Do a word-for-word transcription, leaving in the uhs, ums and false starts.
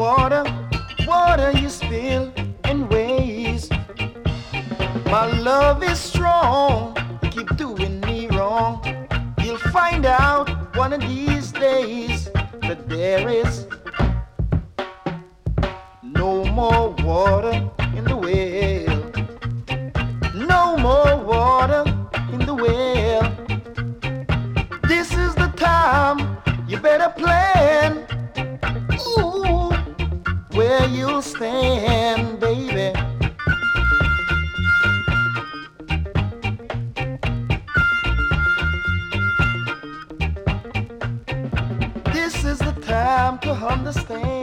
water, water you spill and waste. My love is strong, you keep doing me wrong. You'll find out one of these days that there is no more water in the well. No more water in the well. This is the time you better plan. Ooh, where you'll stand, baby. This is the time to understand.